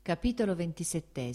Capitolo 27.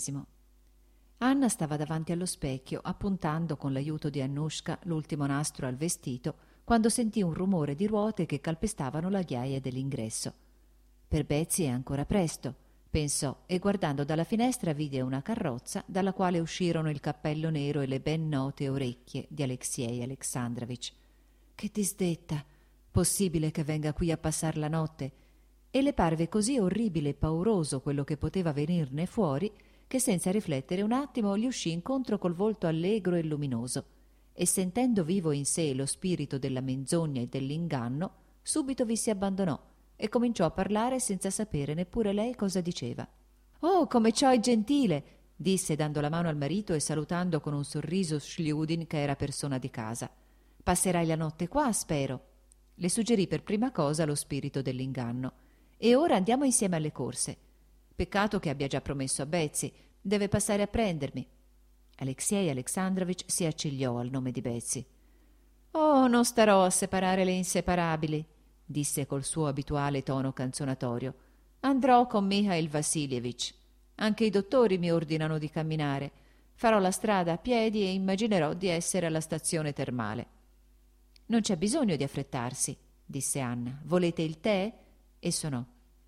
Anna stava davanti allo specchio, appuntando con l'aiuto di Annushka l'ultimo nastro al vestito, quando sentì un rumore di ruote che calpestavano la ghiaia dell'ingresso. Per Betsy è ancora presto, pensò, e guardando dalla finestra vide una carrozza dalla quale uscirono il cappello nero e le ben note orecchie di Aleksej Aleksandrovich. Che disdetta! Possibile che venga qui a passar la notte? E le parve così orribile e pauroso quello che poteva venirne fuori che senza riflettere un attimo gli uscì incontro col volto allegro e luminoso e sentendo vivo in sé lo spirito della menzogna e dell'inganno subito vi si abbandonò e cominciò a parlare senza sapere neppure lei cosa diceva. «Oh, come ciò è gentile!» disse dando la mano al marito e salutando con un sorriso Sliudin che era persona di casa. «Passerai la notte qua, spero?» Le suggerì per prima cosa lo spirito dell'inganno. «E ora andiamo insieme alle corse. Peccato che abbia già promesso a Betsy, deve passare a prendermi». Aleksej Aleksandrovich si accigliò al nome di Betsy. «Oh, non starò a separare le inseparabili», disse col suo abituale tono canzonatorio. «Andrò con Mihail Vassilievich. Anche i dottori mi ordinano di camminare. Farò la strada a piedi e immaginerò di essere alla stazione termale». «Non c'è bisogno di affrettarsi», disse Anna. «Volete il tè?» E sonò.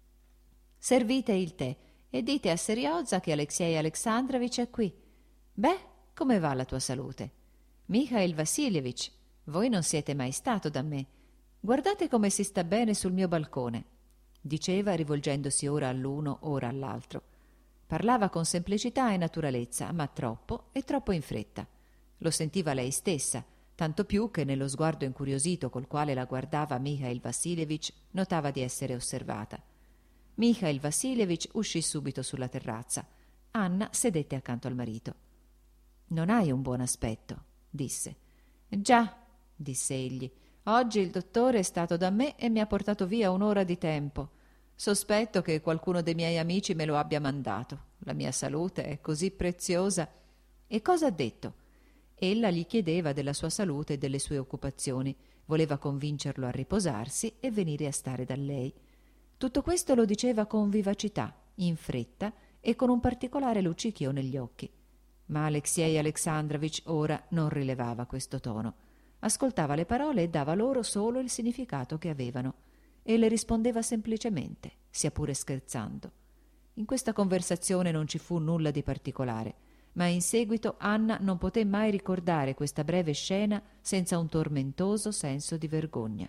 «Servite il tè e dite a Seriozza che Aleksej Aleksandrovich è qui. Beh, come va la tua salute?» «Mihail Vassilievich, voi non siete mai stato da me. Guardate come si sta bene sul mio balcone», diceva rivolgendosi ora all'uno ora all'altro. Parlava con semplicità e naturalezza, ma troppo e troppo in fretta. Lo sentiva lei stessa, tanto più che nello sguardo incuriosito col quale la guardava Mihail Vassilievich notava di essere osservata. Mihail Vassilievich uscì subito sulla terrazza. Anna sedette accanto al marito. «Non hai un buon aspetto», disse. «Già», disse egli, «oggi il dottore è stato da me e mi ha portato via un'ora di tempo. Sospetto che qualcuno dei miei amici me lo abbia mandato. La mia salute è così preziosa». «E cosa ha detto?» Ella gli chiedeva della sua salute e delle sue occupazioni, voleva convincerlo a riposarsi e venire a stare da lei. Tutto questo lo diceva con vivacità, in fretta e con un particolare luccichio negli occhi. Ma Aleksej Aleksandrovich ora non rilevava questo tono. Ascoltava le parole e dava loro solo il significato che avevano e le rispondeva semplicemente, sia pure scherzando. In questa conversazione non ci fu nulla di particolare, ma in seguito Anna non poté mai ricordare questa breve scena senza un tormentoso senso di vergogna.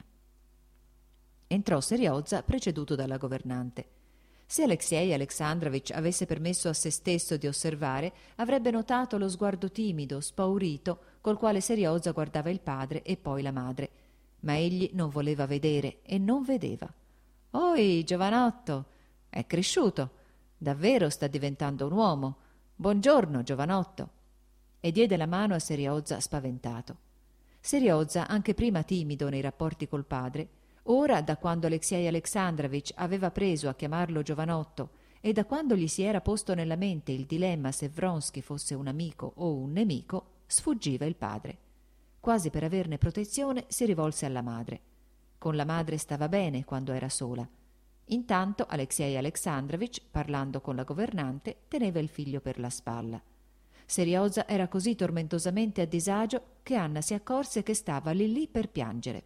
Entrò Seriozza preceduto dalla governante. Se Aleksej Aleksandrovich avesse permesso a se stesso di osservare, avrebbe notato lo sguardo timido, spaurito, col quale Seriozza guardava il padre e poi la madre. Ma egli non voleva vedere e non vedeva. «Oi, giovanotto! È cresciuto! Davvero sta diventando un uomo! Buongiorno, giovanotto!» E diede la mano a Seriozza spaventato. Seriozza, anche prima timido nei rapporti col padre, ora, da quando Aleksej Aleksandrovich aveva preso a chiamarlo giovanotto e da quando gli si era posto nella mente il dilemma se Vronsky fosse un amico o un nemico, sfuggiva il padre. Quasi per averne protezione si rivolse alla madre. Con la madre stava bene quando era sola. Intanto Aleksej Aleksandrovich, parlando con la governante, teneva il figlio per la spalla. Seriozza era così tormentosamente a disagio che Anna si accorse che stava lì per piangere.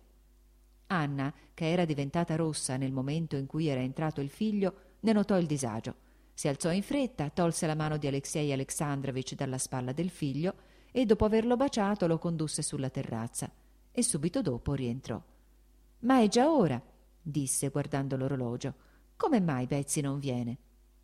Anna, che era diventata rossa nel momento in cui era entrato il figlio, ne notò il disagio. Si alzò in fretta, tolse la mano di Aleksej Aleksandrovich dalla spalla del figlio e dopo averlo baciato lo condusse sulla terrazza e subito dopo rientrò. «Ma è già ora», disse guardando l'orologio. «Come mai Betsy non viene?»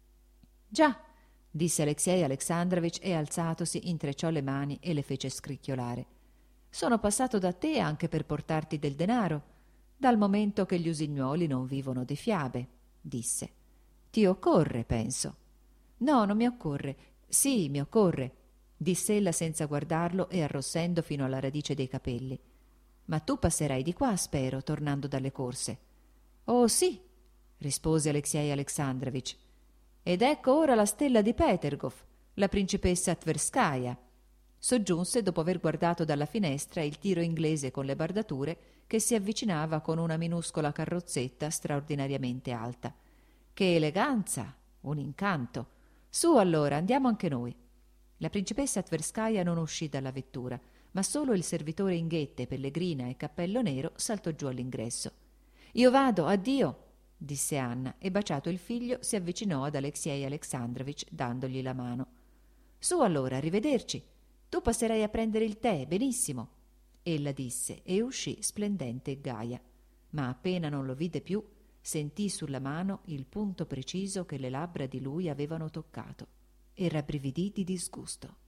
«Già», disse Aleksej Aleksandrovich e alzatosi intrecciò le mani e le fece scricchiolare. «Sono passato da te anche per portarti del denaro, dal momento che gli usignuoli non vivono di fiabe», disse. «Ti occorre, penso». «No, non mi occorre. Sì, mi occorre», disse ella senza guardarlo e arrossendo fino alla radice dei capelli. «Ma tu passerai di qua, spero, tornando dalle corse». «Oh sì», rispose Aleksej Aleksandrovich. «Ed ecco ora la stella di Petergov, la principessa Tverskaja», soggiunse dopo aver guardato dalla finestra il tiro inglese con le bardature che si avvicinava con una minuscola carrozzetta straordinariamente alta. «Che eleganza! Un incanto! Su allora, andiamo anche noi. La principessa Tverskaja non uscì dalla vettura, ma solo il servitore in ghette, pellegrina e cappello nero saltò giù all'ingresso. Io vado, addio, disse Anna, e baciato il figlio si avvicinò ad Alexei Alexandrovich dandogli la mano. Su allora, arrivederci. Tu passerai a prendere il tè, benissimo. Ella disse e uscì splendente e gaia. Ma appena non lo vide più, sentì sulla mano il punto preciso che le labbra di lui avevano toccato e rabbrividì di disgusto.